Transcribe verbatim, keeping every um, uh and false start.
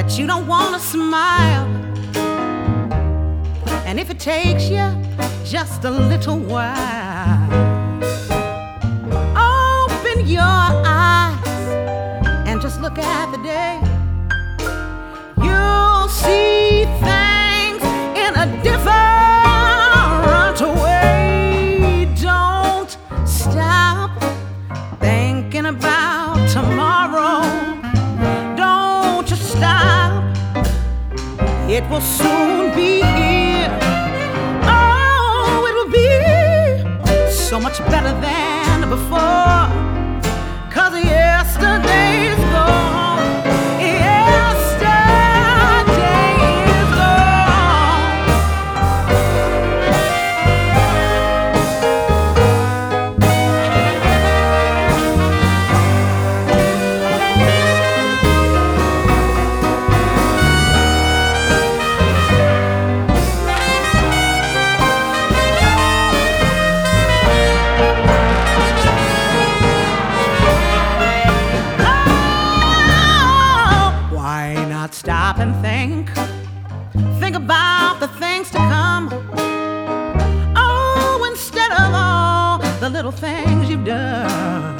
that you don't want to smile. And if it takes you just a little while, open your eyes and just look at the day. You'll see things in a different way. Don't stop thinking about tomorrow. Don't you stop. It will soon be here. Oh, it will be so much better than before. 'Cause yesterday's gone. Yesterday is gone. Stop and think. Think about the things to come. Oh, instead of all the little things you've done.